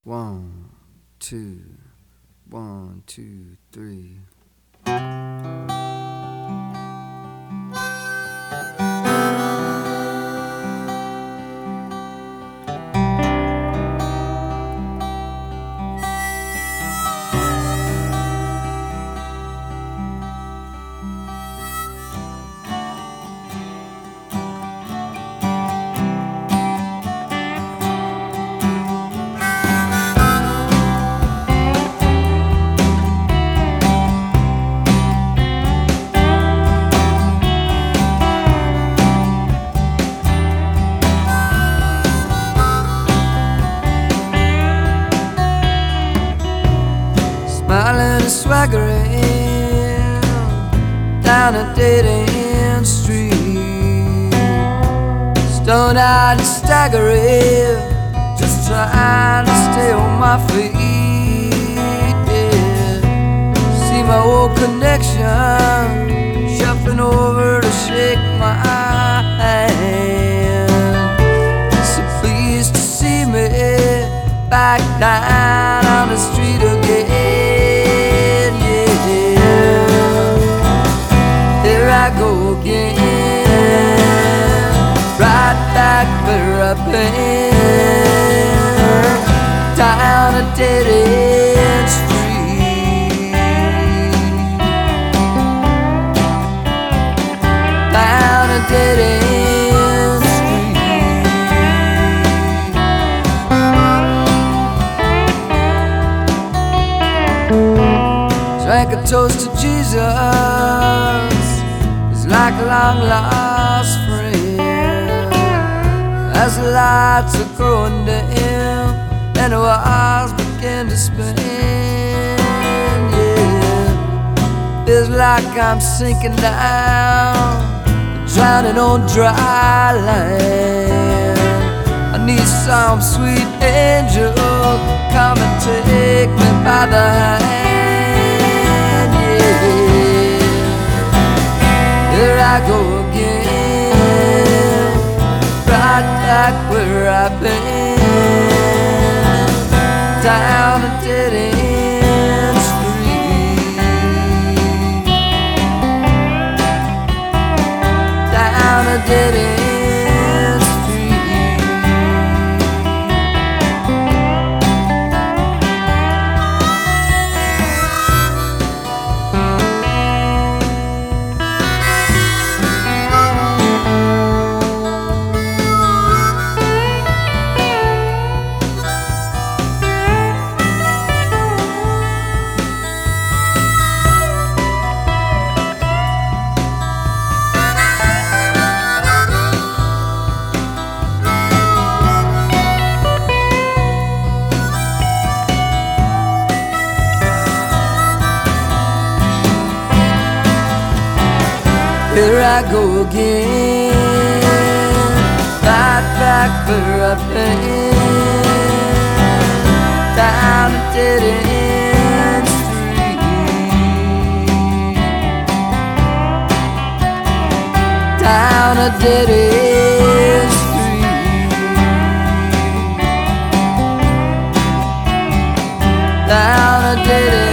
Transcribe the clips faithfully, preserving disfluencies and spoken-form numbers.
One, two, one, two, three. Smiling and swaggering down a dead-end street, stone-eyed and staggering, just trying to stay on my feet. Yeah. See my old connection shuffling over to shake my hand. So pleased to see me back down on the street again. I go again, right back where I've been, down a dead-end street, down a dead-end street. Drank a toast to Jesus, like a long-lost friend, as the lights are growing dim and the walls begin to spin. Yeah, feels like I'm sinking down, drowning on dry land. I need some sweet angel to come and take me by the hand. Yeah, here I go again, right back where I've been, down a dead-end street, down a dead-end Here I go again, right back where I've been, down a dead-end street, down a dead-end street, down a dead-end.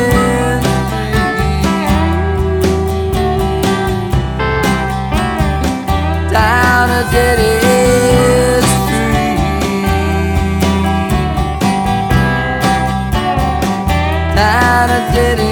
Dead-end street, down a dead-end.